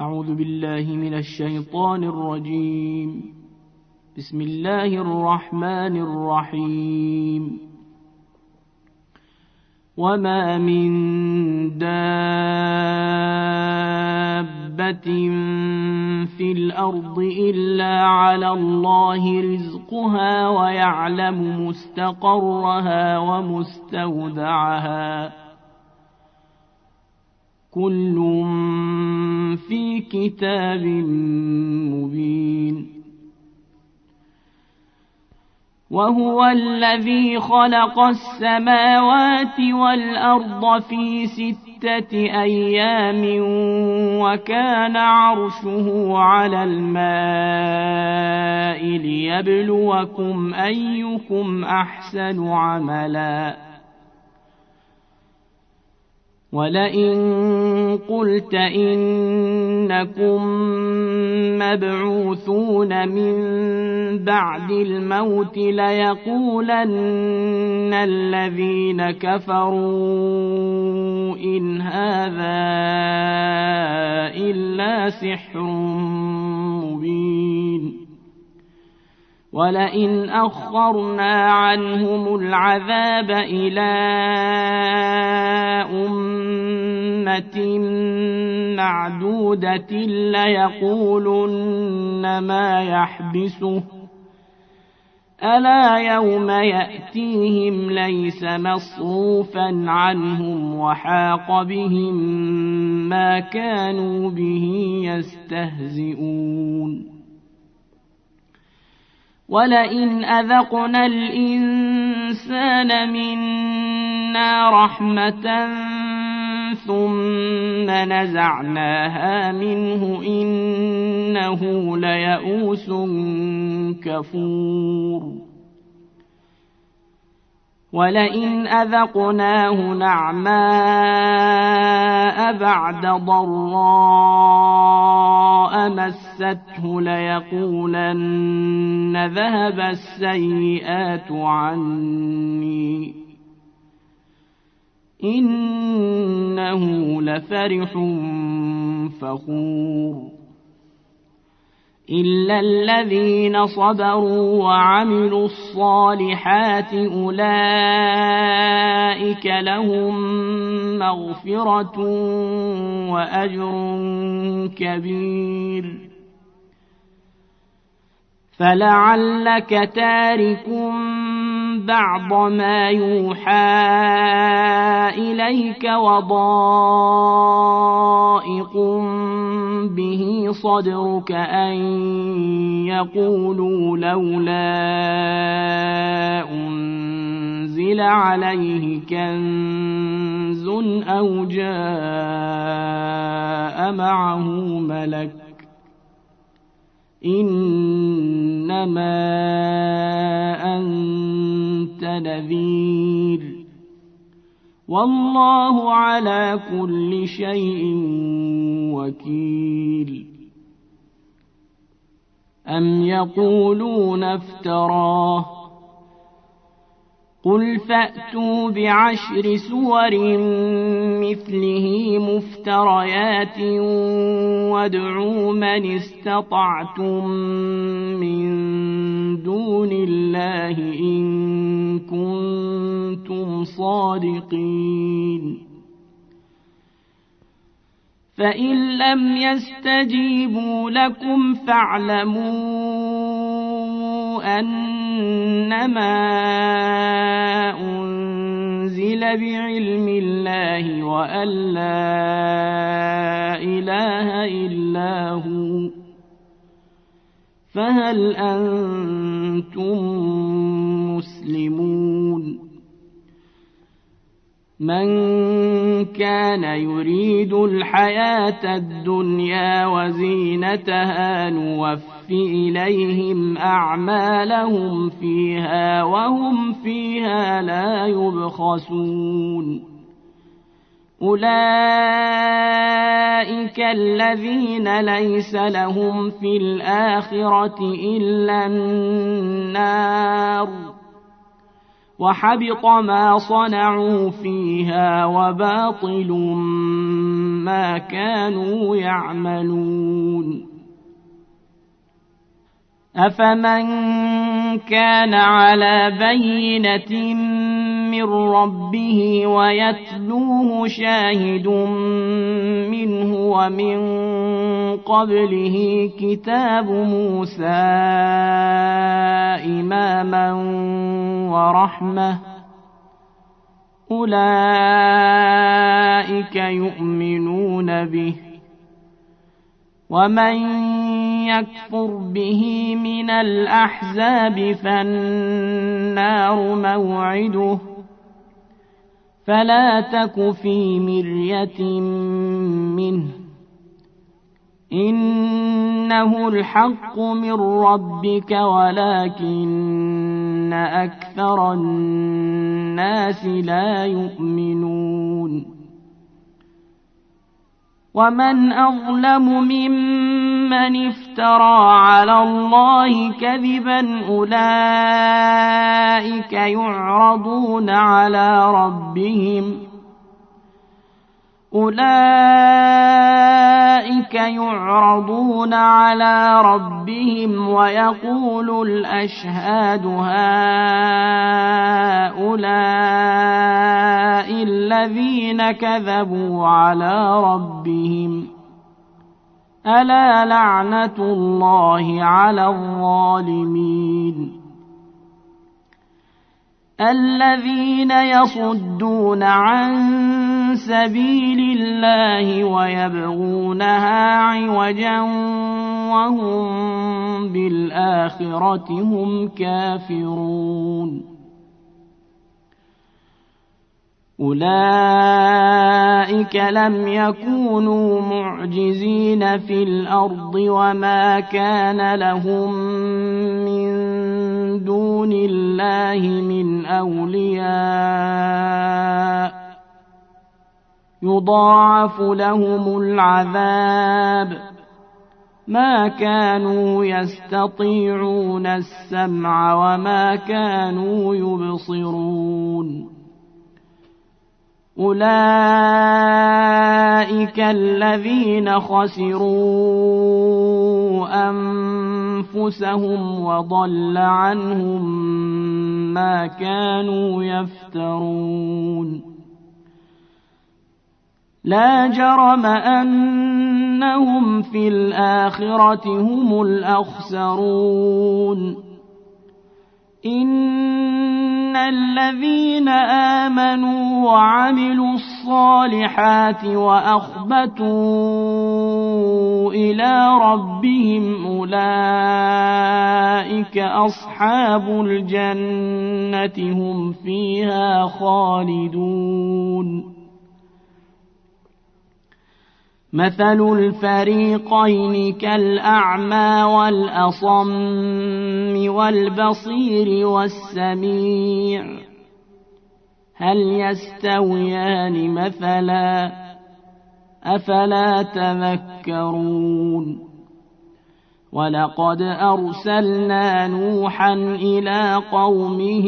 أعوذ بالله من الشيطان الرجيم. بسم الله الرحمن الرحيم. وما من دابة في الأرض إلا على الله رزقها ويعلم مستقرها ومستودعها كل في كتاب مبين. وهو الذي خلق السماوات والأرض في 6 أيام وكان عرشه على الماء ليبلوكم أيكم أحسن عملا. ولئن قلت إنكم مبعوثون من بعد الموت ليقولن الذين كفروا إن هذا إلا سحر مبين. ولئن أخرنا عنهم العذاب إلى أمة معدودة ليقولن ما يحبسه ألا يوم يأتيهم ليس مصروفا عنهم وحاق بهم ما كانوا به يستهزئون. ولئن أذقنا الإنسان منا رحمة ثم نزعناها منه إنه ليئوس كفور. ولئن أذقناه نعماء بعد ضراء مسته ليقولن ذهب السيئات عني إنه لفرح فخور. إلا الذين صبروا وعملوا الصالحات أولئك لهم مغفرة وأجر كبير. فلعلك تارك بعض ما يوحى إليك وضائق به صدرك أن يقولوا لولا أنزل عليه كنز أو جاء معه ملك إنما أنت نذير والله على كل شيء وكيل. أم يقولون افتراه قل فأتوا ب10 سور مثله مفتريات وادعوا من استطعتم من دون الله إن كنتم صادقين. فإن لم يستجيبوا لكم فاعلموا أنما أنزل بعلم الله وأن لا إله إلا هو فهل أنتم مسلمون. من كان يريد الحياة الدنيا وزينتها نوفي إليهم أعمالهم فيها وهم فيها لا يبخسون. أولئك الذين ليس لهم في الآخرة إلا النار وحبط ما صنعوا فيها وباطل ما كانوا يعملون أفمن كان على بينة من ربه ويتلوه شاهد منه ومن قبله كتاب موسى إماما ورحمة أولئك يؤمنون به ومن يكفر به من الأحزاب فالنار موعده فلا تك في مرية منه إنه الحق من ربك ولكن أكثر الناس لا يؤمنون ومن أظلم ممن افترى على الله كذبا أولئك يعرضون على ربهم ويقول الأشهاد هؤلاء الذين كذبوا على ربهم ألا لعنة الله على الظالمين الذين يصدون عن سبيل الله ويبغونها عوجا وهم بالآخرة هم كافرون أولئك لم يكونوا معجزين في الأرض وما كان لهم من دون الله من أولياء يضاعف لهم العذاب ما كانوا يستطيعون السمع وما كانوا يبصرون أولئك الذين خسروا أنفسهم وضل عنهم ما كانوا يفترون لا جرم أنهم في الآخرة هم الأخسرون إن الذين آمنوا وعملوا الصالحات وأخبتوا إلى ربهم أولئك أصحاب الجنة هم فيها خالدون مثل الفريقين كالأعمى والأصم والبصير والسميع هل يستويان مثلا أفلا تذكرون ولقد أرسلنا نوحا إلى قومه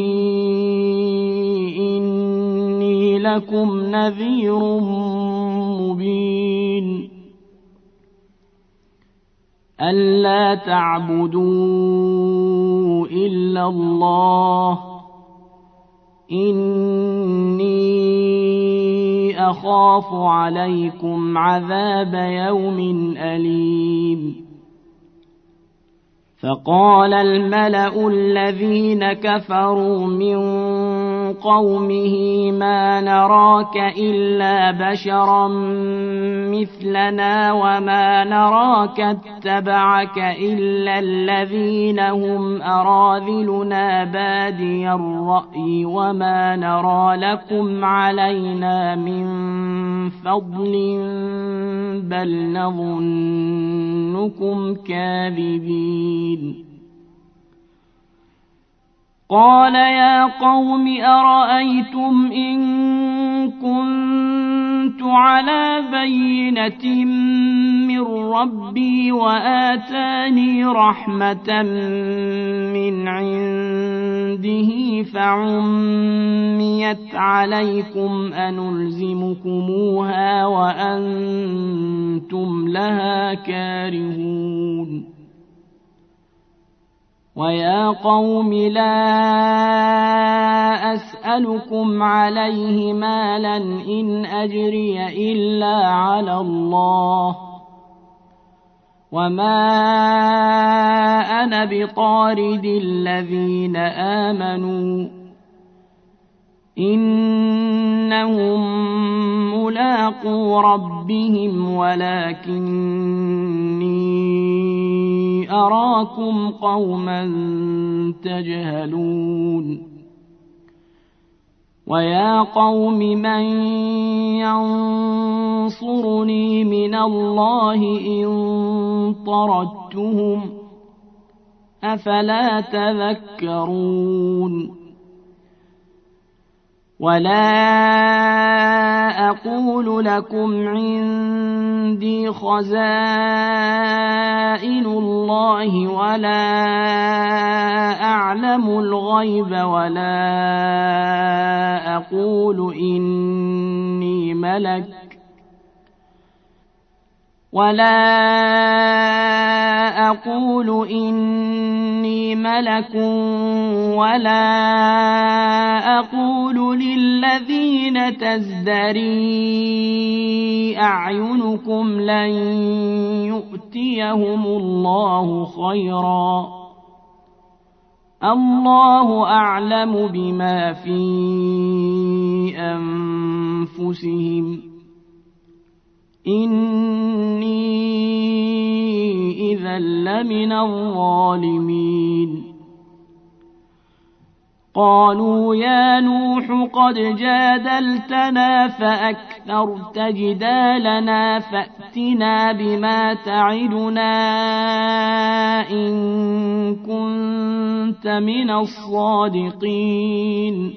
إني لكم نذير مبين ألا تعبدوا إلا الله إني أخاف عليكم عذاب يوم أليم فقال الملأ الذين كفروا من قومه ما نراك إلا بشرا مثلنا وما نراك اتبعك إلا الذين هم أراذلنا بادي الرأي وما نرى لكم علينا من فضل بل نظنكم كاذبين قال يا قوم أرأيتم إن كنت على بينة من ربي وآتاني رحمة من عنده فعميت عليكم أنلزمكموها وأنتم لها كارهون ويا قوم لا أسألكم عليه مالا إن أجري إلا على الله وما أنا بطارد الذين آمنوا إنهم ملاقو ربهم ولكني أراكم قوما تجهلون ويا قوم من ينصرني من الله إن طردتهم أفلا تذكرون ولا أقول لكم عندي خزائن الله ولا أعلم الغيب ولا أقول إني ملك ولا أقول للذين تزدري أعينكم لن يؤتيهم الله خيرا الله أعلم بما في أنفسهم إني إذا لمن الظالمين قالوا يا نوح قد جادلتنا فأكثرت جدالنا فأتنا بما تعدنا إن كنت من الصادقين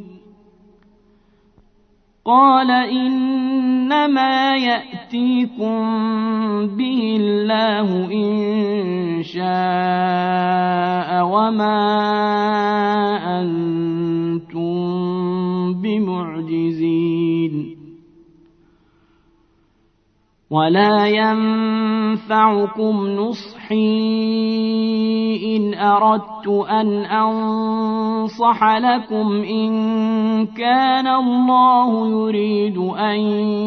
قال إنما يأتيكم به الله إن شاء وما أنتم بمعجزين ولا ينفعكم نصحي إن أردت أن أنصح لكم إن كان الله يريد أن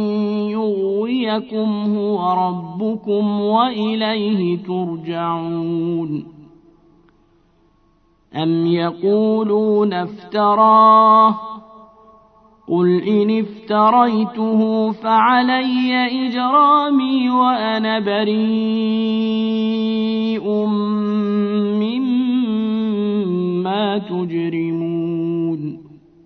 يغويكم هو ربكم وإليه ترجعون أم يقولون افتراه قل إن افتريته فعلي إجرامي وأنا بريء مما تجرمون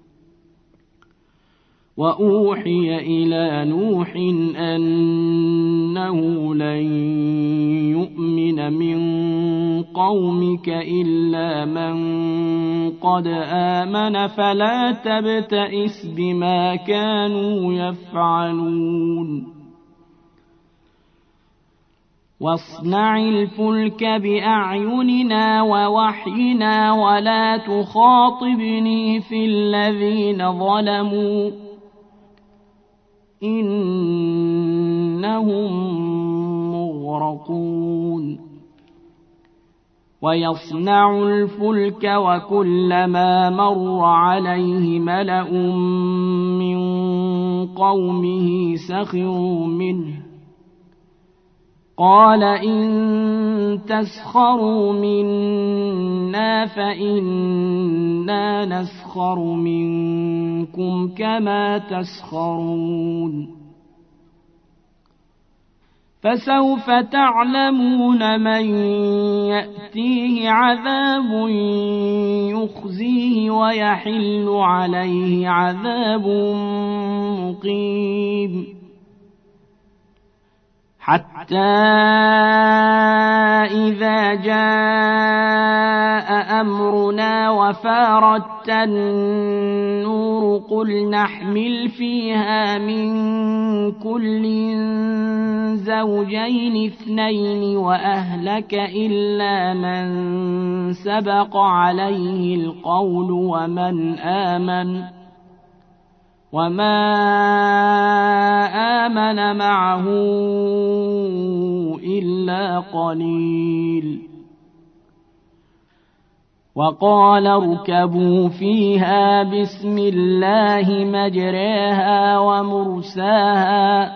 وأوحي إلى نوح أنه لن يؤمن من قومك إلا من قد آمن فلا تبتئس بما كانوا يفعلون واصنع الفلك بأعيننا ووحينا ولا تخاطبني في الذين ظلموا إنهم مغرقون ويصنع الفلك وكلما مر عليه ملأ من قومه سخروا منه قال إن تسخروا منا فإنا نسخر منكم كما تسخرون فسوف تعلمون من يأتيه عذاب يخزيه ويحل عليه عذاب مقيم حتى إذا جاء أمرنا وفارت النور قل نحمل فيها من كل زوجين اثنين وأهلك إلا من سبق عليه القول وما آمن معه إلا قليل وقال اركبوا فيها بسم الله مجريها ومرساها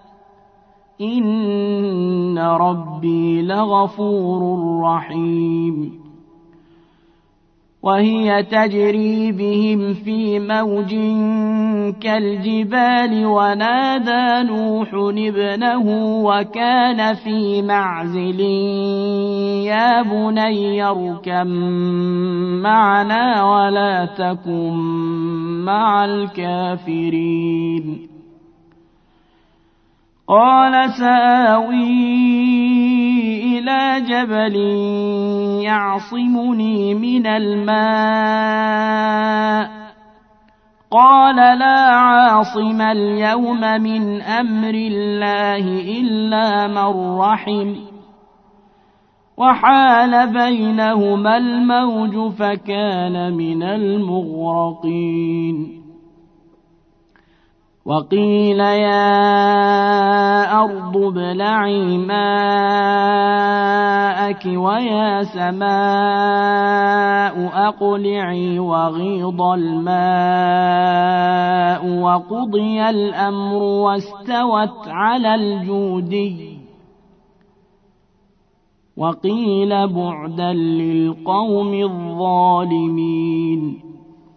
إن ربي لغفور رحيم وهي تجري بهم في موج كالجبال ونادى نوح ابنه وكان في معزل يا بني اركب معنا ولا تكن مع الكافرين قال سآوي إلى جبل يعصمني من الماء قال لا عاصم اليوم من أمر الله إلا من رحم وحال بينهما الموج فكان من المغرقين وقيل يا أرض ابلعي ماءك ويا سماء أقلعي وغيض الماء وقضي الأمر واستوت على الجودي وقيل بعدا للقوم الظالمين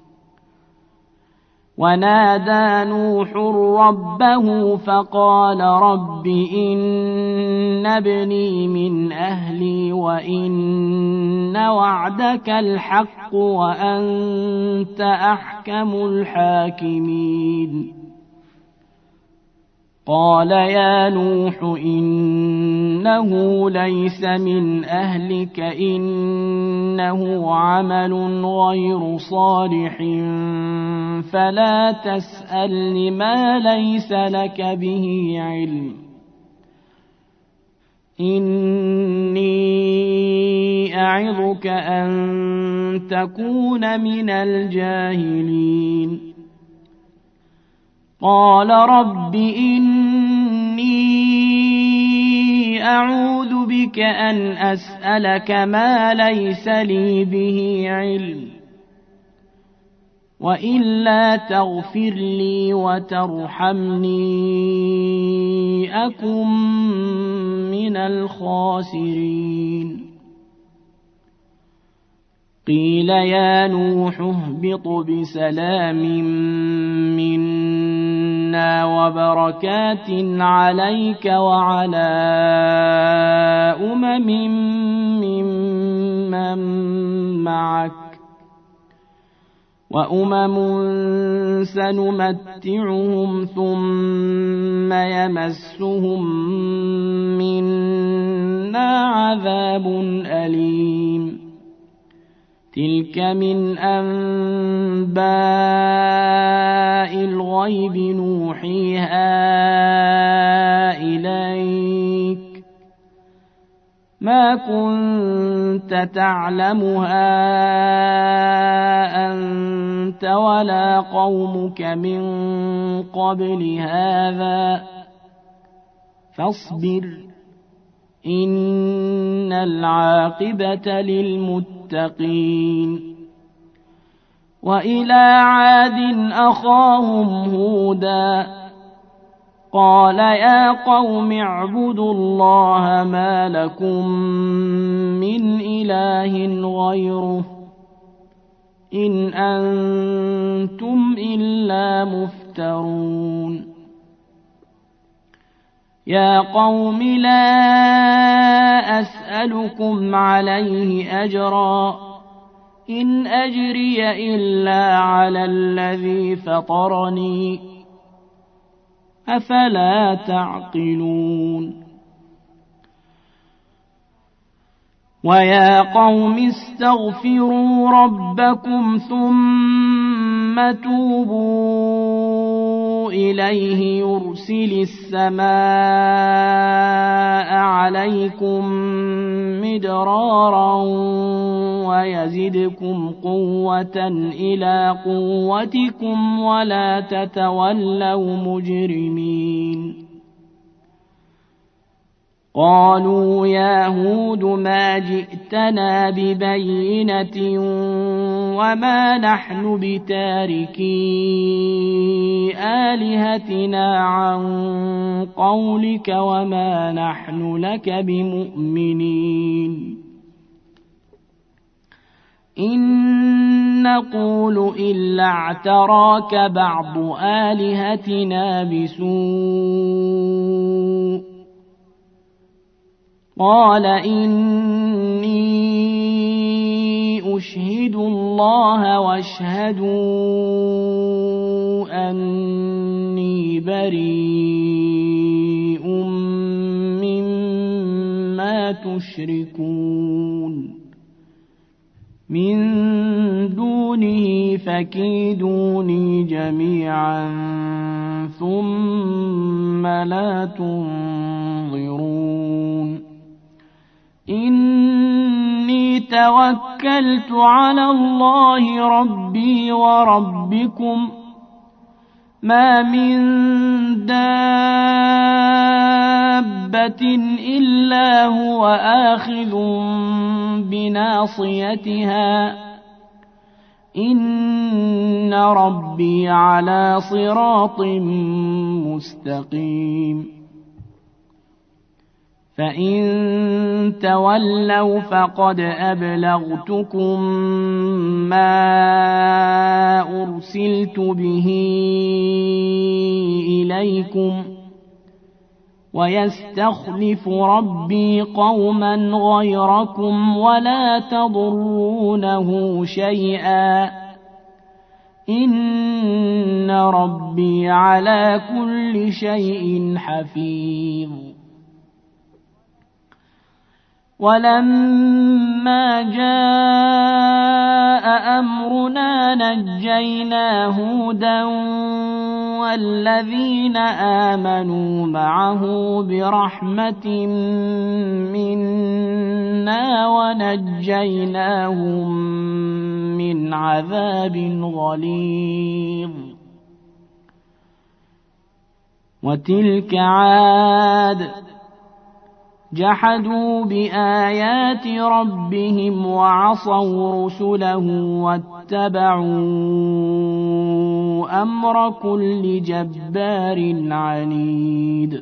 ونادى نوح ربه فقال رب إن ابني من أهلي وإن وعدك الحق وأنت أحكم الحاكمين قال يا نوح إنه ليس من أهلك إنه عمل غير صالح فلا تسألني ما ليس لك به علم إني أعظك أن تكون من الجاهلين قال رب إني أعوذ بك أن أسألك ما ليس لي به علم وإلا تغفر لي وترحمني أكن من الخاسرين قيل يا نوح اهبط بسلام منا وبركات عليك وعلى ممن معك وأمم سنمتعهم ثم يمسهم منا عذاب أليم تلك من أنباء الغيب نوحيها إليك ما كنت تعلمها أنت ولا قومك من قبل هذا فاصبر إن العاقبة للمتقين وإلى عاد أخاهم هودا قال يا قوم اعبدوا الله ما لكم من إله غيره إن أنتم إلا مفترون يا قوم لا أسألكم عليه أجرا إن أجري إلا على الذي فطرني أفلا تعقلون ويا قوم استغفروا ربكم ثم توبوا إليه يرسل السماء عليكم مدرارا ويزدكم قوة إلى قوتكم ولا تتولوا مجرمين. قالوا يا هود ما جئتنا ببينة وما نحن بتاركي آلهتنا عن قولك وما نحن لك بمؤمنين. إن نقول إلا اعتراك بعض آلهتنا بسوء. قال إني أشهد الله واشهدوا أني بريء مما تشركون من دونه فكيدوني جميعا ثم لا تنظرون. إني توكلت على الله ربي وربكم ما من دابة إلا هو آخذ بناصيتها إن ربي على صراط مستقيم. فإن تولوا فقد أبلغتكم ما أرسلت به إليكم ويستخلف ربي قوما غيركم ولا تضرونه شيئا إن ربي على كل شيء حفيظ. ولما جاء أمرنا نجينا هودا والذين آمنوا معه برحمة منا ونجيناهم من عذاب غليظ. وتلك عاد جحدوا بآيات ربهم وعصوا رسله واتبعوا أمر كل جبار عنيد.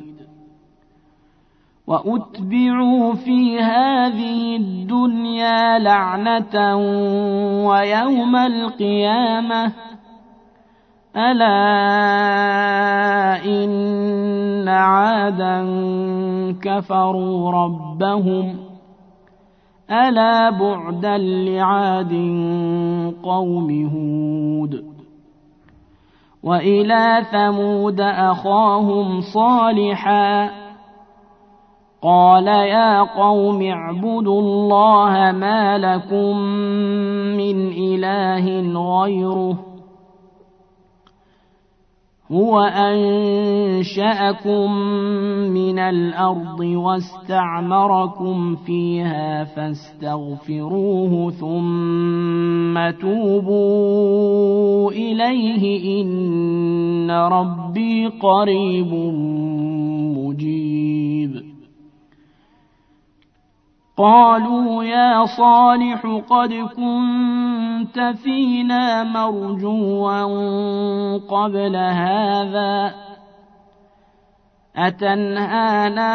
وأتبعوا في هذه الدنيا لعنة ويوم القيامة ألا إن عادا كفروا ربهم ألا بعدا لعاد قوم هود. وإلى ثمود أخاهم صالحا قال يا قوم اعبدوا الله ما لكم من إله غيره هو أنشأكم من الأرض واستعمركم فيها فاستغفروه ثم توبوا إليه إن ربي قريب مجيب. قالوا يا صالح قد كنت فينا مرجوا قبل هذا أتنهانا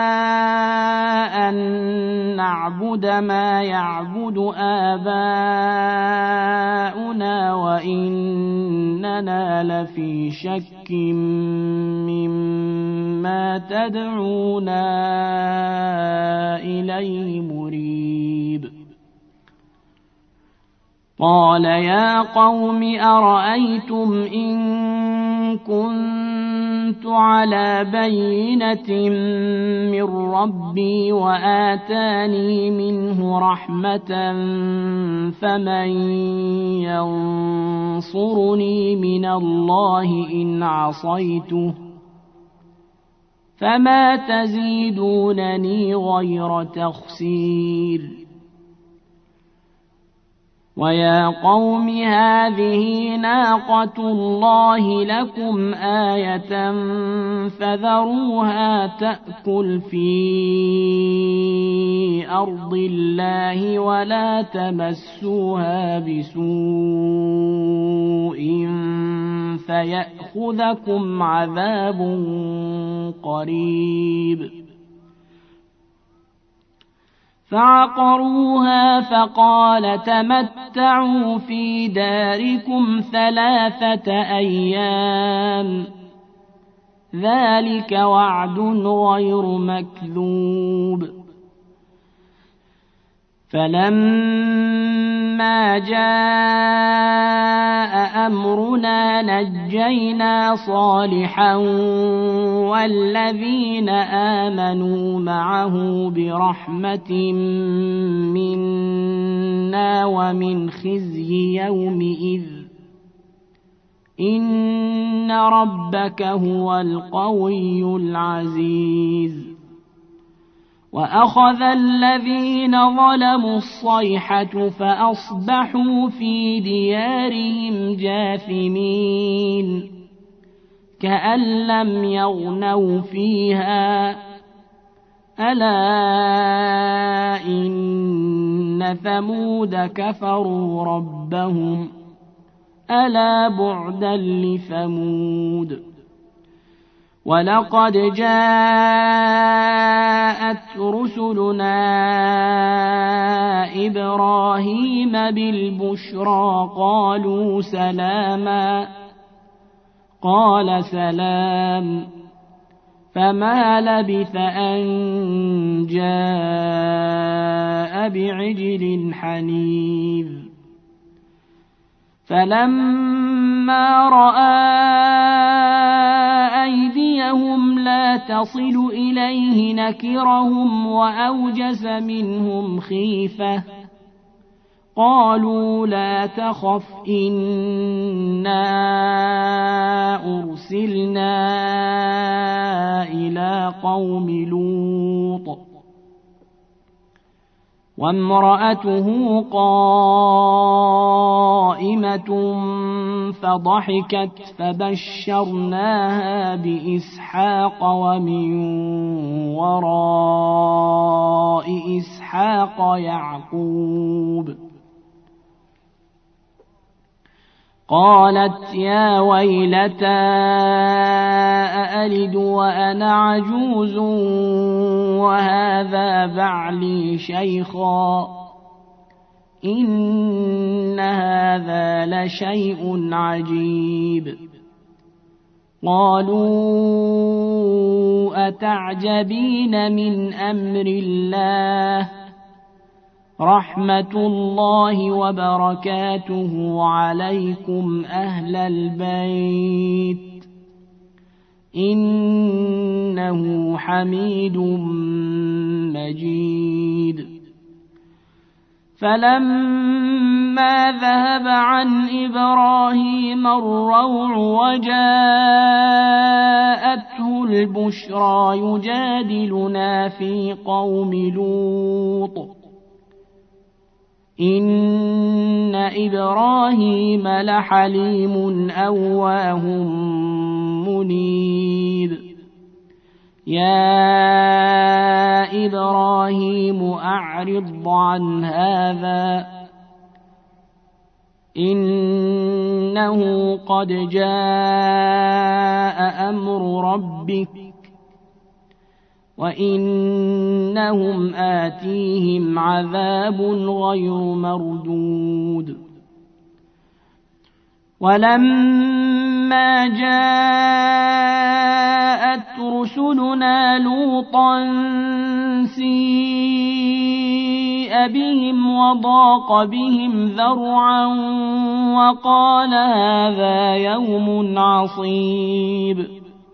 أن نعبد ما يعبد آباؤنا وإننا لفي شك مما تدعونا إليه مريب. قال يا قوم أرأيتم إن كنت على بينة من ربي وآتاني منه رحمة فمن ينصرني من الله إن عصيته فما تزيدونني غير تخسير ويا قوم هذه ناقة الله لكم آية فذروها تأكل في أرض الله ولا تمسوها بسوء فيأخذكم عذاب قريب فعقروها فقال تمتعوا في داركم 3 أيام ذلك وعد غير مكذوب فلما جاء أمرنا نجينا صالحا والذين آمنوا معه برحمة منا ومن خزي يومئذ إن ربك هو القوي العزيز وأخذ الذين ظلموا الصيحة فأصبحوا في ديارهم جاثمين كأن لم يغنوا فيها ألا إن ثمود كفروا ربهم ألا بعدا لثمود ولقد جاءت رسلنا إبراهيم بالبشرى قالوا سلاما قال سلام فما لبث أن جاء بعجل حنيذ فلما رأى أيديهم لا تصل إليه نكرهم وأوجس منهم خيفة قالوا لا تخف إنا أرسلنا إلى قوم لوط وامرأته قائمة فضحكت فبشرناها بإسحاق ومن وراء إسحاق يعقوب قالت يا ويلتى أألد وأنا عجوز وهذا بعلي شيخا إن هذا لشيء عجيب قالوا أتعجبين من أمر الله رحمة الله وبركاته عليكم أهل البيت إنه حميد مجيد فلما ذهب عن إبراهيم الروع وجاءته البشرى يجادلنا في قوم لوط إن إبراهيم لحليم أواه منيب يا إبراهيم أعرض عن هذا إنه قد جاء أمر ربك وإنهم آتيهم عذاب غير مردود ولما جاءت رسلنا لوطا سيء سيء بهم وضاق بهم ذرعا وقال هذا يوم عصيب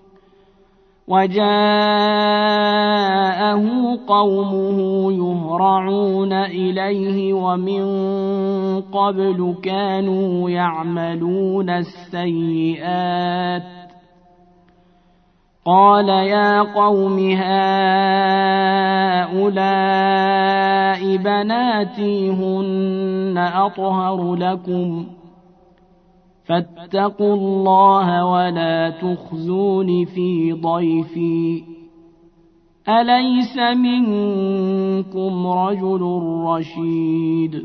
وجاءه قومه يهرعون إليه ومن قبل كانوا يعملون السيئات قال يا قوم هؤلاء بناتي هن أطهر لكم فاتقوا الله ولا تخزون في ضيفي أليس منكم رجل رشيد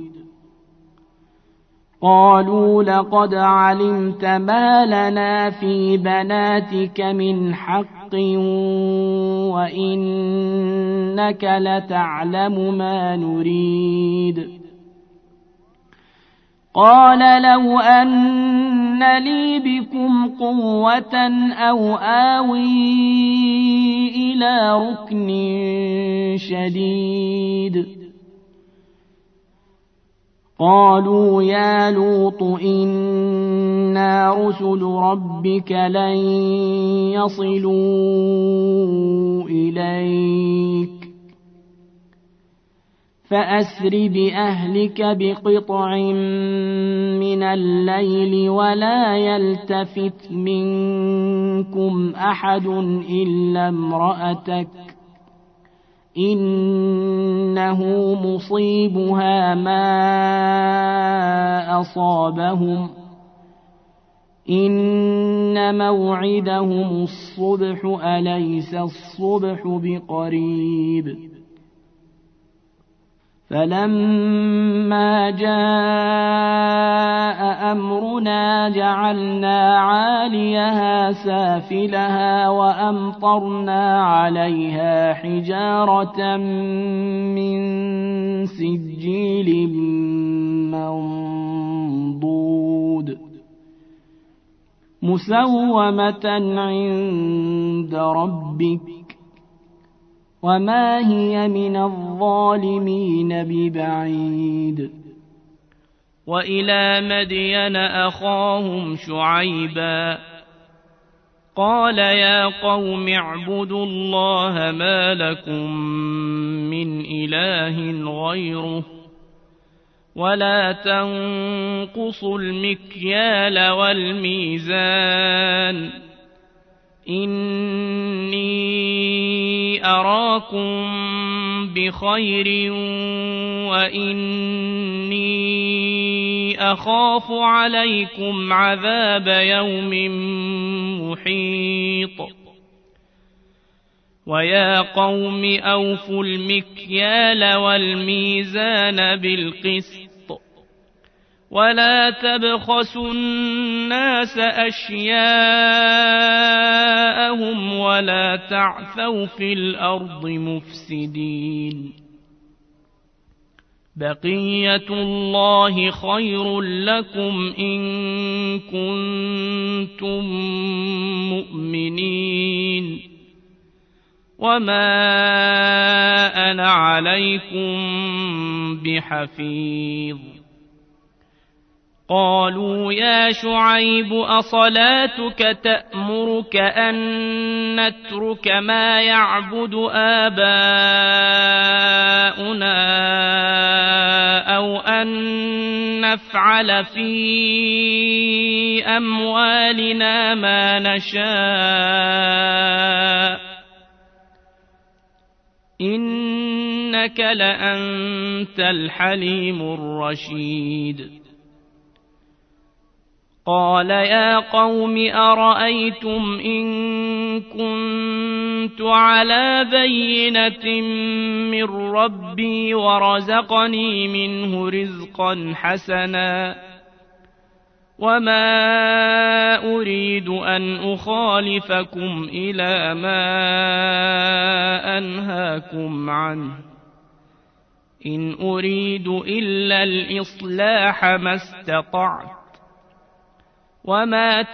قالوا لقد علمت ما لنا في بناتك من حق وإنك لتعلم ما نريد قال لو أن لي بكم قوة أو آوي إلى ركن شديد قالوا يا لوط إنا رسل ربك لن يصلوا إليك فأسر بأهلك بقطع من الليل ولا يلتفت منكم أحد إلا امرأتك إنه مصيبها ما أصابهم إن موعدهم الصبح أليس الصبح بقريب فلما جاء أمرنا جعلنا عاليها سافلها وأمطرنا عليها حجارة من سجيل منضود مسومة عند ربك وما هي من الظالمين ببعيد وإلى مدين أخاهم شعيبا قال يا قوم اعبدوا الله ما لكم من إله غيره ولا تنقصوا المكيال والميزان إني أراكم بخير وإني أخاف عليكم عذاب يوم محيط ويا قوم أوفوا المكيال والميزان بالقسط ولا تبخسوا الناس أشياءهم ولا تعثوا في الأرض مفسدين بقية الله خير لكم إن كنتم مؤمنين وما أنا عليكم بحفيظ قالوا يا شعيب أصلاتك تأمرك أن نترك ما يعبد آباؤنا أو أن نفعل في أموالنا ما نشاء إنك لأنت الحليم الرشيد قال يا قوم أرأيتم إن كنت على بينة من ربي ورزقني منه رزقا حسنا وما أريد أن أخالفكم إلى ما أنهاكم عنه إن أريد إلا الإصلاح ما استطعت وما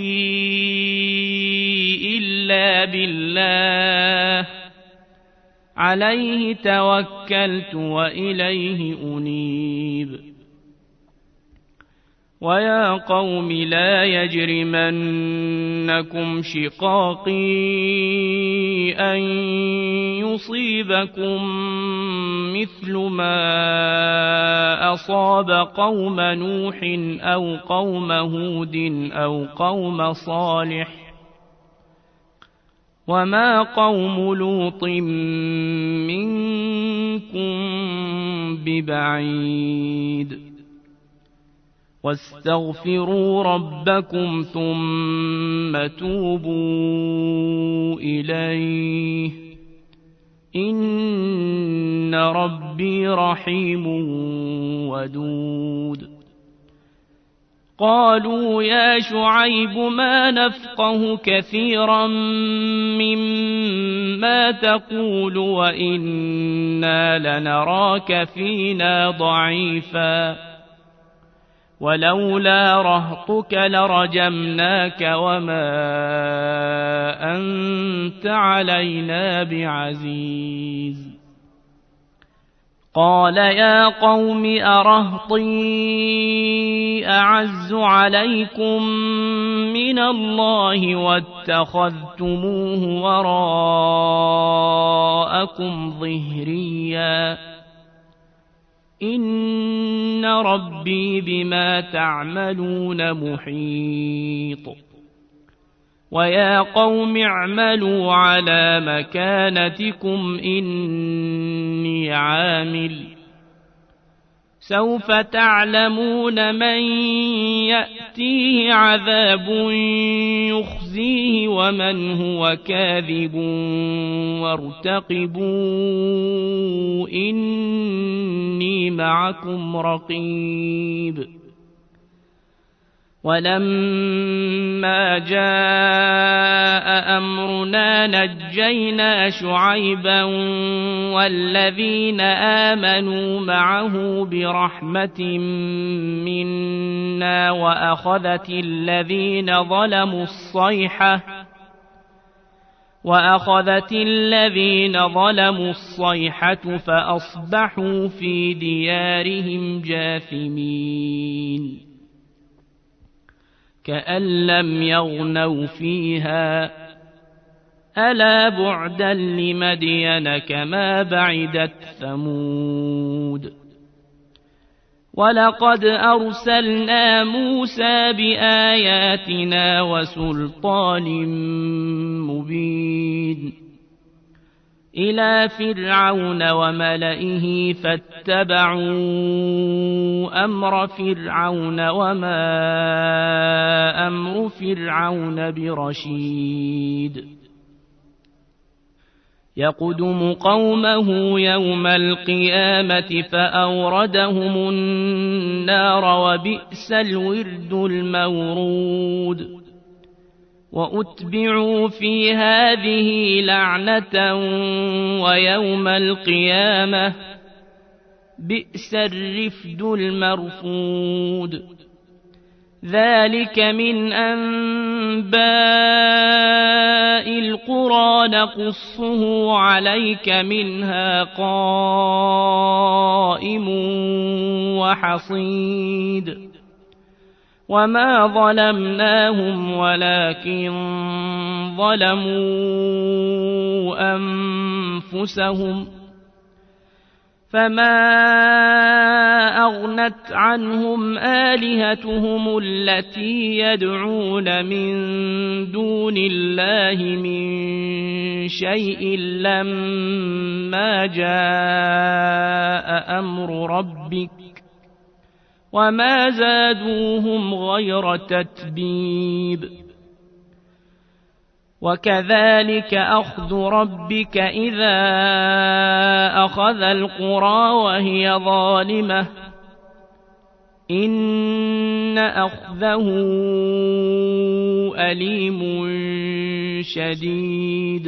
توفيقي إلا بالله عليه توكلت وإليه أنيب ويا قوم لا يجرمنكم شقاقي أن يصيبكم مثل ما أصاب قوم نوح أو قوم هود أو قوم صالح وما قوم لوط منكم ببعيد واستغفروا ربكم ثم توبوا إليه إن ربي رحيم ودود قالوا يا شعيب ما نفقه كثيرا مما تقول وإنا لنراك فينا ضعيفا ولولا رهطك لرجمناك وما أنت علينا بعزيز قال يا قوم أرهطي أعز عليكم من الله واتخذتموه وراءكم ظهريا إن ربي بما تعملون محيط ويا قوم اعملوا على مكانتكم إني عامل سوف تعلمون من يأتيه عذاب يخزيه ومن هو كاذب وارتقبوا إني معكم رقيب ولما جاء أمرنا نجينا شعيبا والذين آمنوا معه برحمة منا وأخذت الذين ظلموا الصيحة فأصبحوا في ديارهم جاثمين كأن لم يغنوا فيها ألا بعدا لمدين كما بعدت ثمود ولقد أرسلنا موسى بآياتنا وسلطان مبين إلى فرعون وملئه فاتبعوا أمر فرعون وما أمر فرعون برشيد يقدم قومه يوم القيامة فأوردهم النار وبئس الورد المورود وأتبعوا في هذه لعنة ويوم القيامة بئس الرفد المرفود ذلك من أنباء القرى نقصه عليك منها قائم وحصيد وما ظلمناهم ولكن ظلموا أنفسهم فما أغنت عنهم آلهتهم التي يدعون من دون الله من شيء لما جاء أمر ربك وما زادوهم غير تتبيب وكذلك أخذ ربك إذا أخذ القرى وهي ظالمة إن أخذه أليم شديد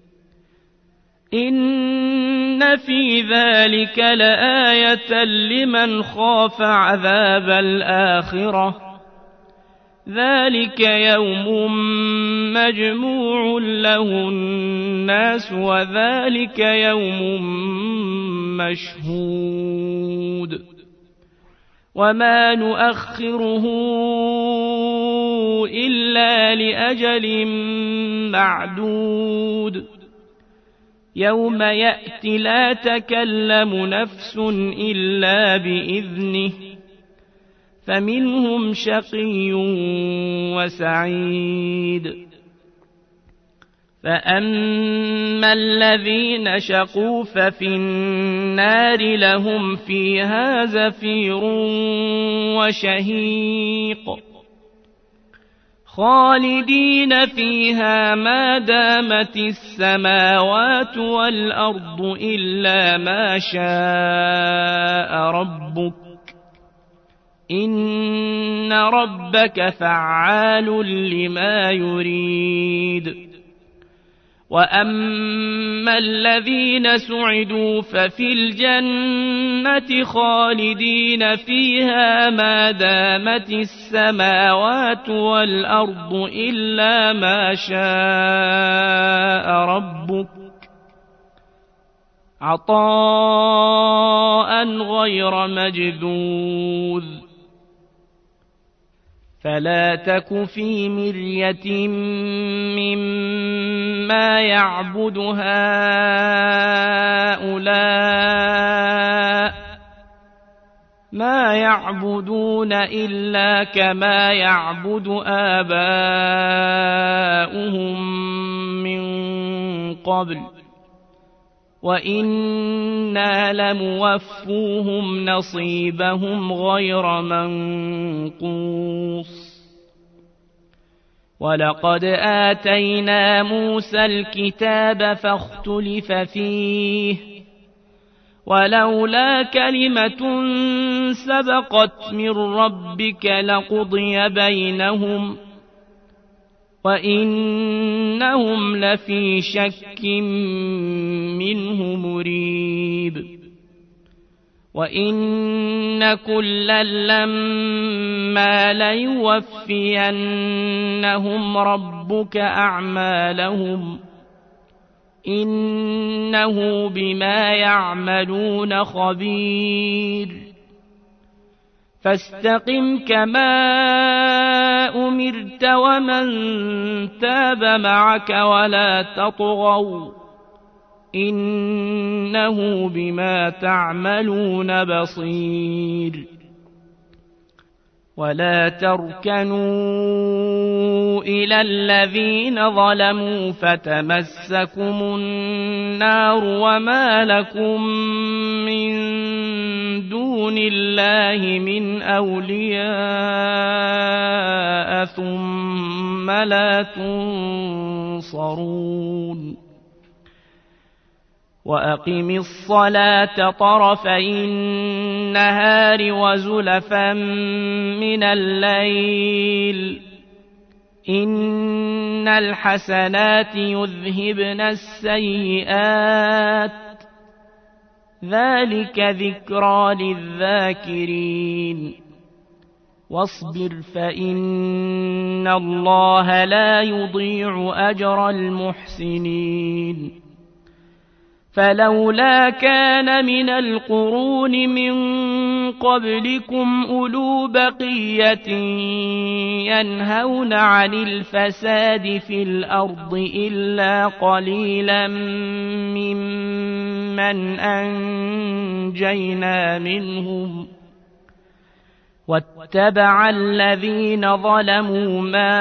إن في ذلك لآية لمن خاف عذاب الآخرة ذلك يوم مجموع له الناس وذلك يوم مشهود وما نؤخره إلا لأجل معدود يوم يأتي لا تكلم نفس إلا بإذنه فمنهم شقي وسعيد فأما الذين شقوا ففي النار لهم فيها زفير وشهيق خالدين فيها ما دامت السماوات والأرض إلا ما شاء ربك إن ربك فعال لما يريد وأما الذين سعدوا ففي الجنة خالدين فيها ما دامت السماوات والأرض إلا ما شاء ربك عطاء غير مجذوذ فلا تك في مرية مما يعبد هؤلاء ما يعبدون إلا كما يعبد آباؤهم من قبل وإنا لموفوهم نصيبهم غير منقوص ولقد آتينا موسى الكتاب فاختلف فيه ولولا كلمة سبقت من ربك لقضي بينهم وإنهم لفي شك منه مريب وإن كلا لما ليوفينهم ربك أعمالهم إنه بما يعملون خبير فاستقم كما أمرت ومن تاب معك ولا تطغوا إنه بما تعملون بصير ولا تركنوا إلى الذين ظلموا فتمسكم النار وما لكم من دون الله من أولياء ثم لا تنصرون وأقم الصلاة طرفي النهار وزلفا من الليل إن الحسنات يذهبن السيئات ذلك ذكرى للذاكرين واصبر فإن الله لا يضيع أجر المحسنين فلولا كان من القرون من قبلكم أولو بقية ينهون عن الفساد في الأرض إلا قليلا ممن أنجينا منهم واتبع الذين ظلموا ما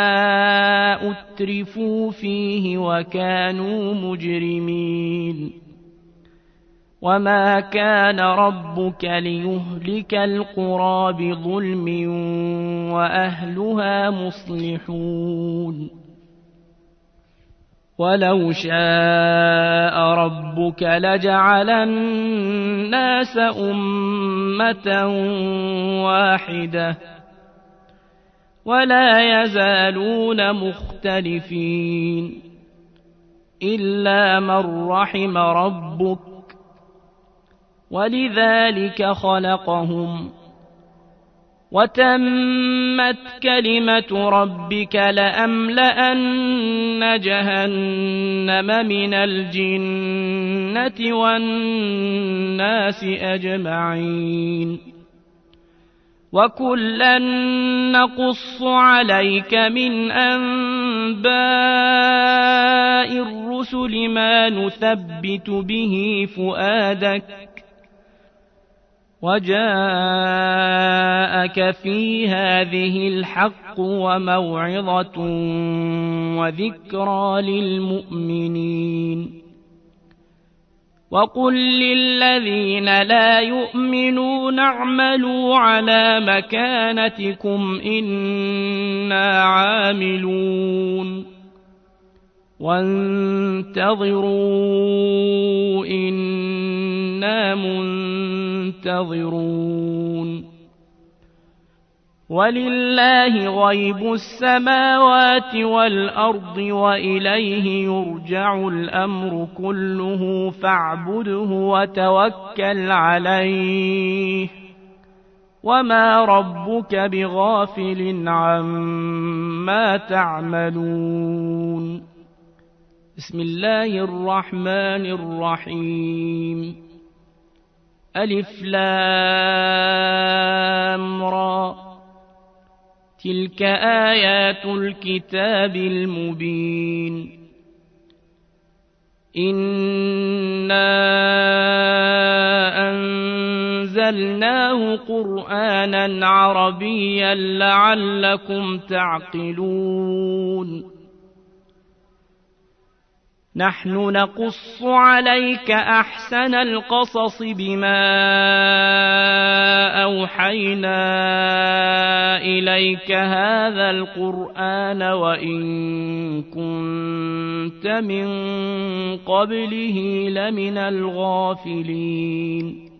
أترفوا فيه وكانوا مجرمين وما كان ربك ليهلك القرى بظلم وأهلها مصلحون ولو شاء ربك لجعل الناس أمة واحدة ولا يزالون مختلفين إلا من رحم ربك ولذلك خلقهم وتمت كلمة ربك لأملأن جهنم من الجنة والناس أجمعين وكلا نقص عليك من أنباء الرسل ما نثبت به فؤادك وجاءك في هذه الحق وموعظة وذكرى للمؤمنين وقل للذين لا يؤمنون اعملوا على مكانتكم إنا عاملون وانتظروا إنا منتظرون ولله غيب السماوات والأرض وإليه يرجع الأمر كله فاعبده وتوكل عليه وما ربك بغافل عما تعملون بسم الله الرحمن الرحيم ألف لام را تلك آيات الكتاب المبين إنا أنزلناه قرآنا عربيا لعلكم تعقلون نحن نقص عليك أحسن القصص بما أوحينا إليك هذا القرآن وإن كنت من قبله لمن الغافلين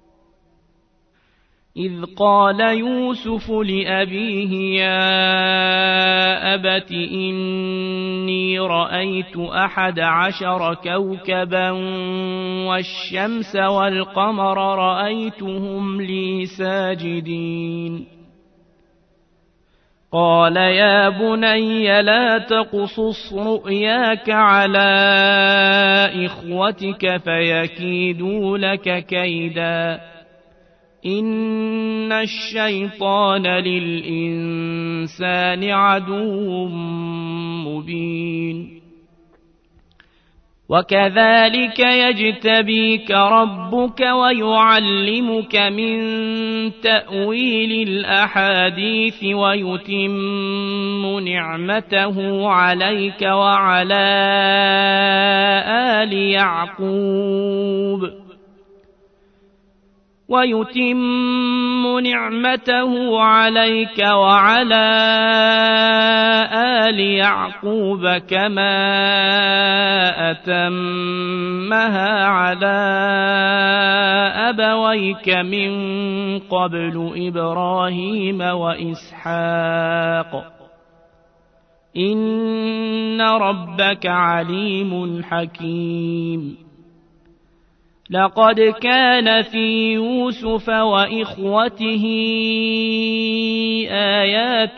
إذ قال يوسف لأبيه يا أبت إني رأيت 11 كوكبا والشمس والقمر رأيتهم لي ساجدين قال يا بني لا تقصص رؤياك على إخوتك فيكيدوا لك كيدا إن الشيطان للإنسان عدو مبين وكذلك يجتبيك ربك ويعلمك من تأويل الأحاديث ويتم نعمته عليك وعلى آل يعقوب كما أتمها على أبويك من قبل إبراهيم وإسحاق إن ربك عليم حكيم لقد كان في يوسف وإخوته آيات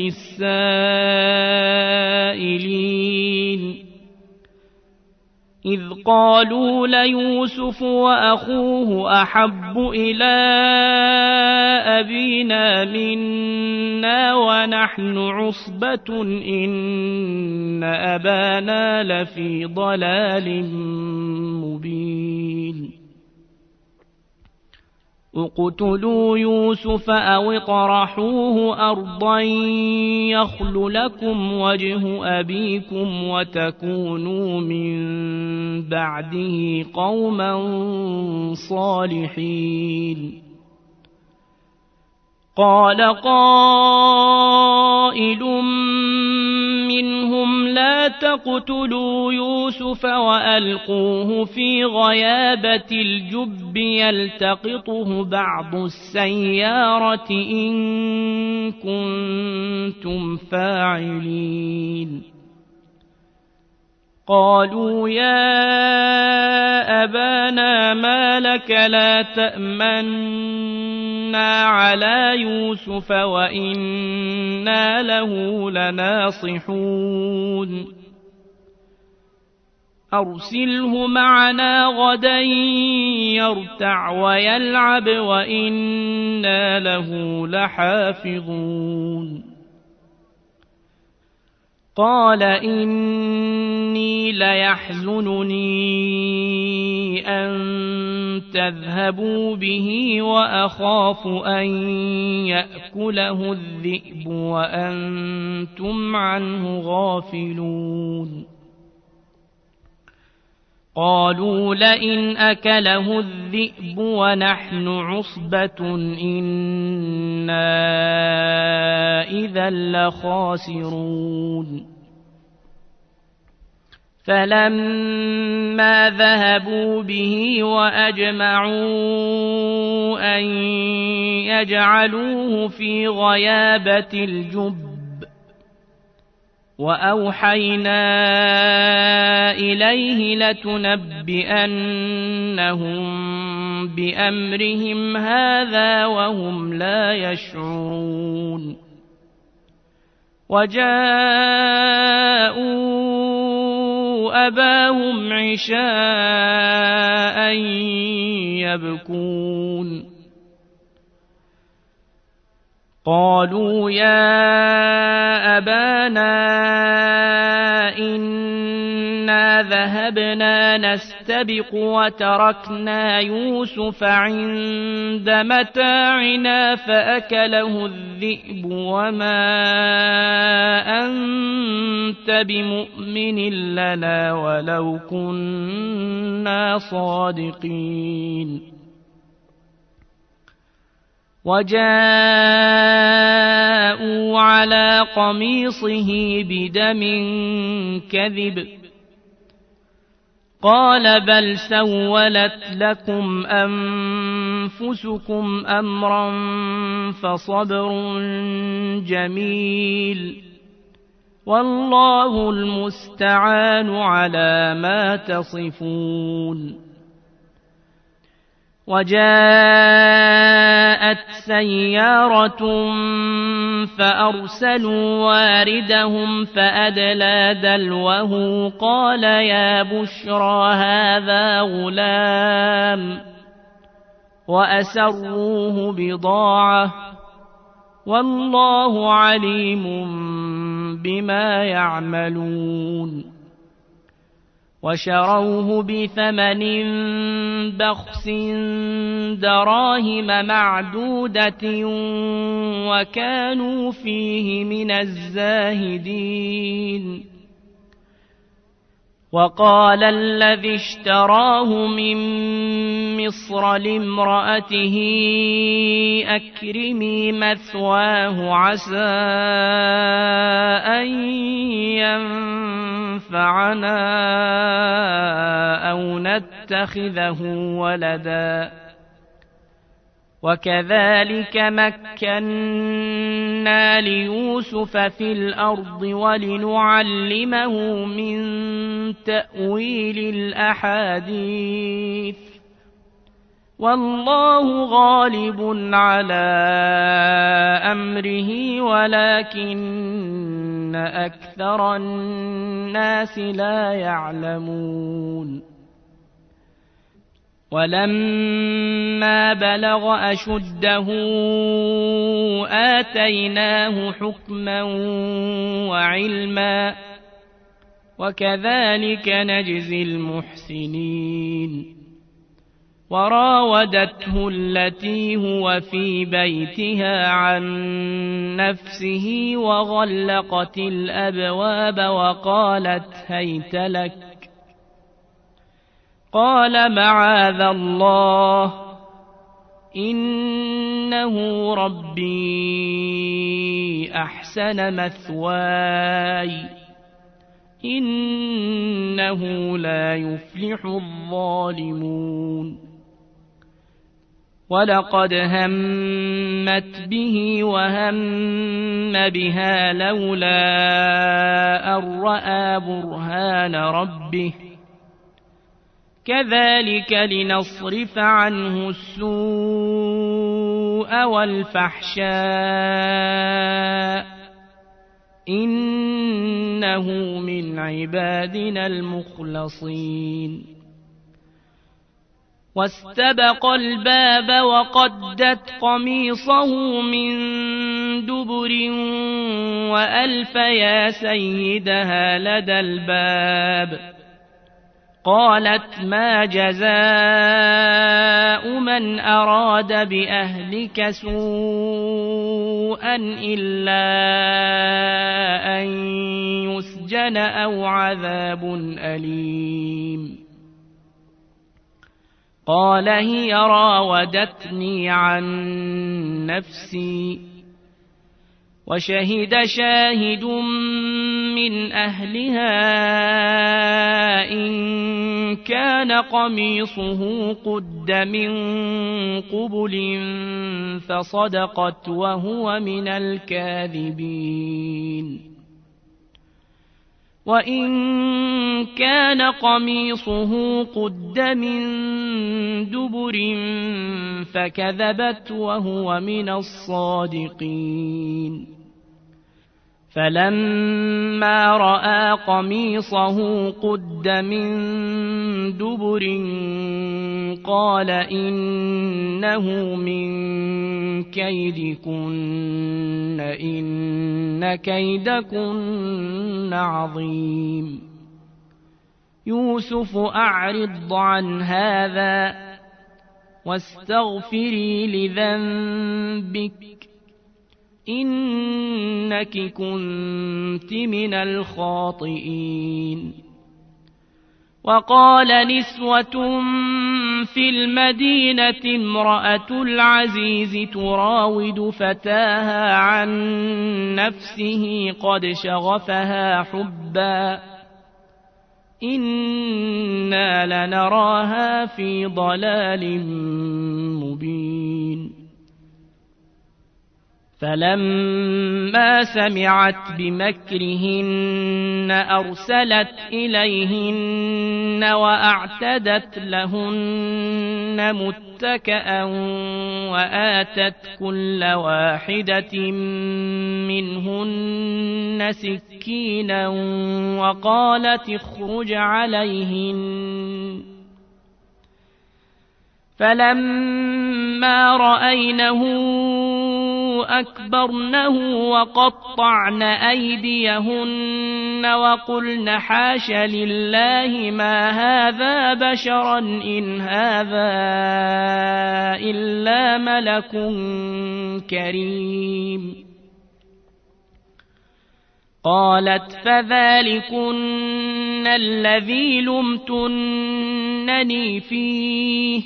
للسائلين إذ قالوا ليوسف وأخوه أحب إلى أبينا منا ونحن عصبة إن أبانا لفي ضلال مبين اقتلوا يوسف أو اطرحوه أرضا يخل لكم وجه أبيكم وتكونوا من بعده قوما صالحين قال قائل منهم لا تقتلوا يوسف وألقوه في غيابة الجب يلتقطه بعض السيارة إن كنتم فاعلين قالوا يا أبانا ما لك لا تأمنا على يوسف وإنا له لناصحون أرسله معنا غدا يرتع ويلعب وإنا له لحافظون قال إني ليحزنني أن تذهبوا به وأخاف أن يأكله الذئب وأنتم عنه غافلون قالوا لئن أكله الذئب ونحن عصبة إنا إذا لخاسرون فلما ذهبوا به وأجمعوا أن يجعلوه في غيابة الجب وأوحينا إليه لتنبئنهم بأمرهم هذا وهم لا يشعرون وجاءوا أباهم عشاء يبكون قالوا يا أبانا إنا ذهبنا نستبق وتركنا يوسف عند متاعنا فأكله الذئب وما أنت بمؤمن لنا ولو كنا صادقين وجاءوا على قميصه بدم كذب قال بل سولت لكم أنفسكم أمرا فصبر جميل والله المستعان على ما تصفون وجاءت سيارة فأرسلوا واردهم فأدلى دلوه قال يا بشرى هذا غلام وأسروه بضاعة والله عليم بما يعملون وشروه بثمن بخس دراهم معدودة وكانوا فيه من الزاهدين وقال الذي اشتراه من مصر لامرأته أكرمي مثواه عسى أن ينفعنا أو نتخذه ولدا وكذلك مكنا ليوسف في الأرض ولنعلمه من تأويل الأحاديث والله غالب على أمره ولكن أكثر الناس لا يعلمون ولما بلغ أشده آتيناه حكما وعلما وكذلك نجزي المحسنين وراودته التي هو في بيتها عن نفسه وغلقت الأبواب وقالت هيت لك قال معاذ الله إنه ربي أحسن مثواي إنه لا يفلح الظالمون ولقد همت به وهم بها لولا أن رأى برهان ربه كذلك لنصرف عنه السوء والفحشاء إنه من عبادنا المخلصين واستبق الباب وقدت قميصه من دبر وألف يا سيدها لدى الباب قالت ما جزاء من أراد بأهلك سوءا إلا أن يسجن أو عذاب أليم قال هي راودتني عن نفسي وشهد شاهد من أهلها إن كان قميصه قد من قبل فصدقت وهو من الكاذبين وإن كان قميصه قد من دبر فكذبت وهو من الصادقين فلما رأى قميصه قد من دبر قال إنه من كيدكن إن كيدكن عظيم يوسف أعرض عن هذا واستغفري لذنبك إنك كنت من الخاطئين وقال نسوة في المدينة امرأة العزيز تراود فتاها عن نفسه قد شغفها حبا إنا لنراها في ضلال مبين فلما سمعت بمكرهن أرسلت إليهن وأعتدت لهن متكأ وآتت كل واحدة منهن سكينا وقالت اخرج عليهن فلما رأينه أكبرنه وقطعن أيديهن وقلن حاش لله ما هذا بشرا إن هذا إلا ملك كريم قالت فذلكن الذي لمتنني فيه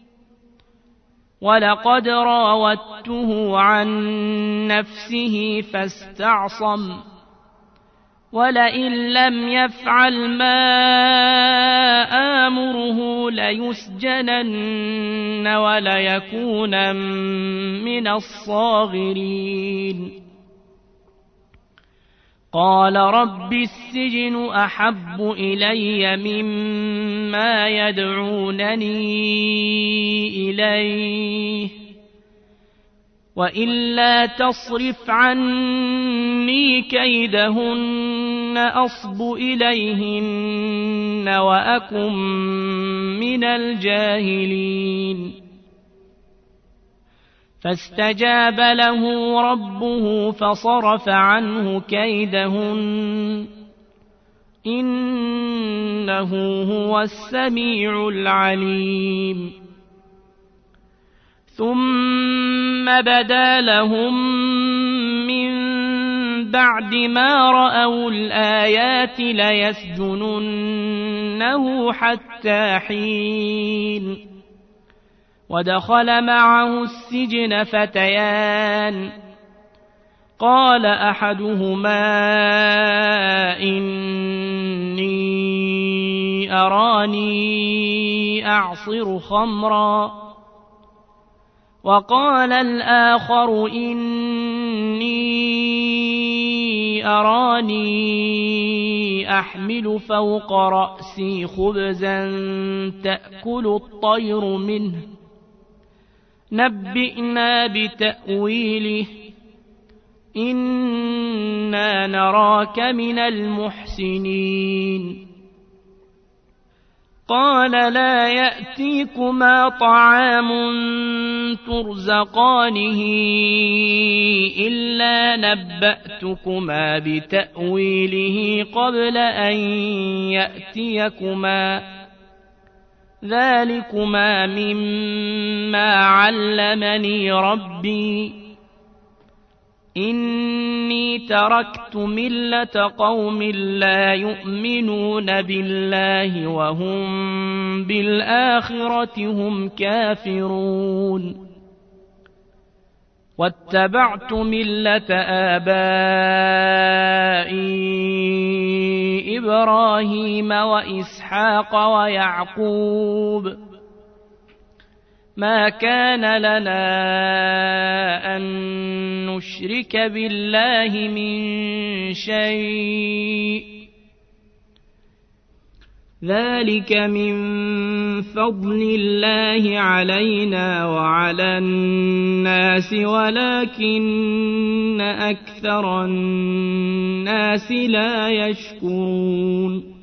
ولقد راودته عن نفسه فاستعصم ولئن لم يفعل ما آمره ليسجنن وليكونن من الصاغرين قال رب السجن أحب إلي مما يدعونني إليه وإلا تصرف عني كيدهن أصب إليهن وأكن من الجاهلين فاستجاب له ربه فصرف عنه كيدهن إنه هو السميع العليم ثم بدا لهم من بعد ما رأوا الآيات ليسجننه حتى حين ودخل معه السجن فتيان قال أحدهما إني أراني أعصر خمرا وقال الآخر إني أراني أحمل فوق رأسي خبزا تأكل الطير منه نبئنا بتأويله إنا نراك من المحسنين قال لا يأتيكما طعام ترزقانه إلا نبأتكما بتأويله قبل أن يأتيكما ذلكما مما علمني ربي إني تركت ملة قوم لا يؤمنون بالله وهم بالآخرة هم كافرون واتبعت ملة آبائي إبراهيم وإسحاق ويعقوب ما كان لنا أن نشرك بالله من شيء ذلك من فضل الله علينا وعلى الناس ولكن أكثر الناس لا يشكرون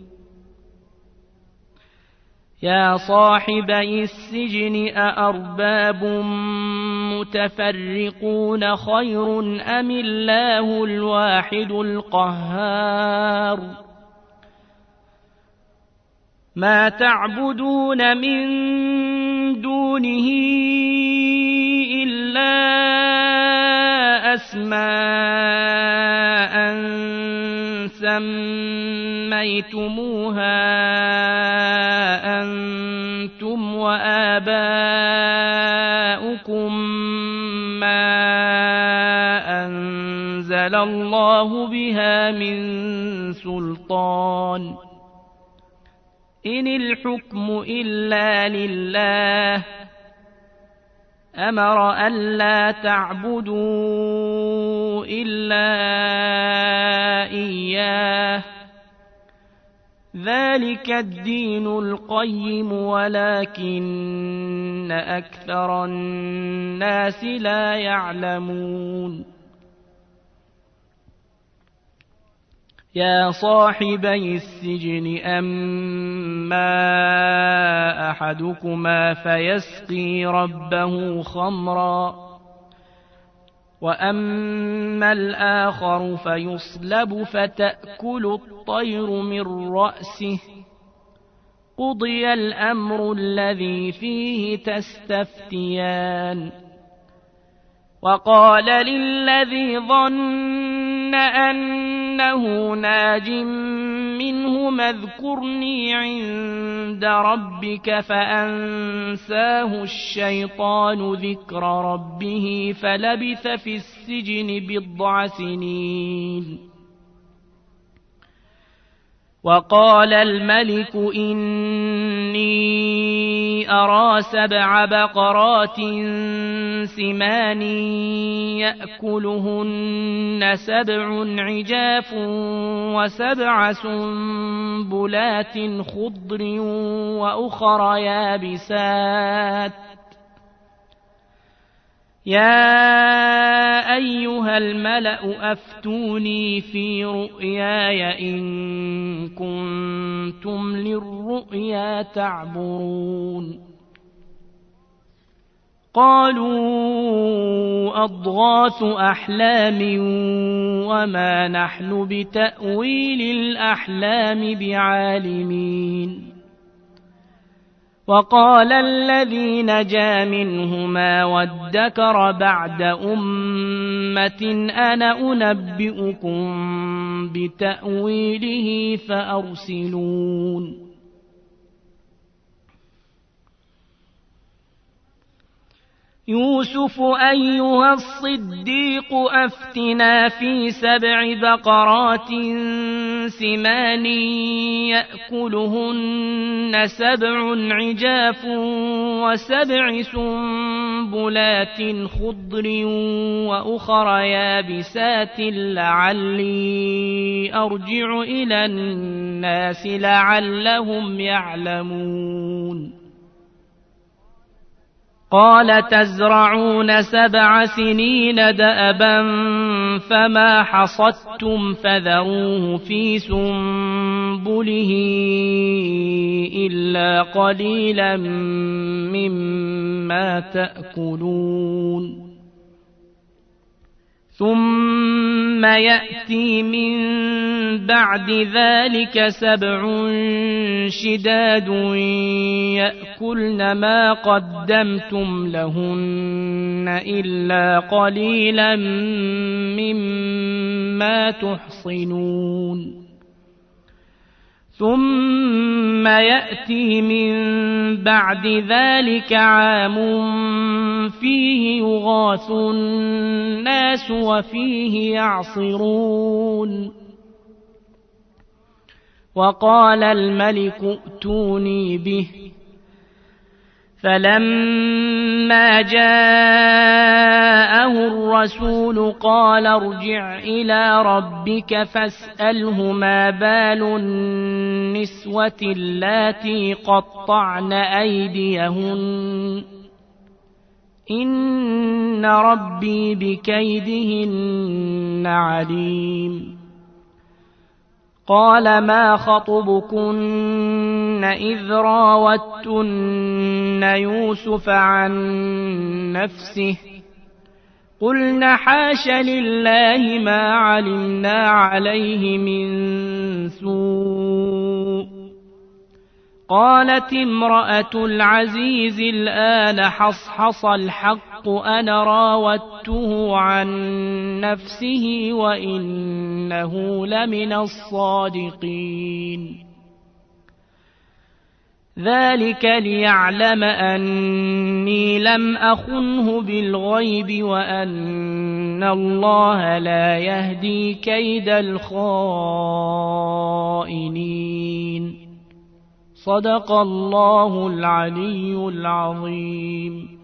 يا صاحبي السجن أأرباب متفرقون خير أم الله الواحد القهار ما تعبدون من دونه إلا أسماء سميتموها أنتم وآباؤكم ما أنزل الله بها من سلطان إن الحكم إلا لله أمر ألا تعبدوا إلا إياه ذلك الدين القيم ولكن أكثر الناس لا يعلمون يا صاحبي السجن أما أحدكما فيسقي ربه خمرا وأما الآخر فيصلب فتأكل الطير من رأسه قضي الأمر الذي فيه تستفتيان وقال للذي ظن أنه ناج منهما اذكرني عند ربك فأنساه الشيطان ذكر ربه فلبث في السجن بضع سنين وقال الملك إني أرى 7 بقرات سمان يأكلهن 7 عجاف و7 سنبلات خضر وأخر يابسات يا أيها الملأ أفتوني في رؤياي إن كنتم للرؤيا تعبرون قالوا أضغاث أحلام وما نحن بتأويل الأحلام بعالمين وقال الذي نجا منهما وادكر بعد أمة أنا أنبئكم بتأويله فأرسلون يوسف أيها الصديق أفتنا في 7 بقرات سمان يأكلهن 7 عجاف و7 سنبلات سنبلات خضر وأخر يابسات لعلي أرجع إلى الناس لعلهم يعلمون قال تزرعون 7 سنين دأبا فما حصدتم فذروه في سنبله إلا قليلا مما تأكلون ثم يأتي من بعد ذلك 7 شداد يأكلن ما قدمتم لهن إلا قليلا مما تحصنون ثم يأتي من بعد ذلك عام فيه يغاث الناس وفيه يعصرون وقال الملك ائتوني به فلما جاءه الرسول قال ارجع إلى ربك فاسأله ما بال النسوة اللاتي قطعن أيديهن إن ربي بكيدهن عليم قال ما خطبكن إذ راوتن يوسف عن نفسه قلن حاش لله ما علمنا عليه من سوء قالت امرأة العزيز الآن حصحص الحق أنا راودته عن نفسه وإنه لمن الصادقين ذلك ليعلم أني لم أخنه بالغيب وأن الله لا يهدي كيد الخائنين صدق الله العلي العظيم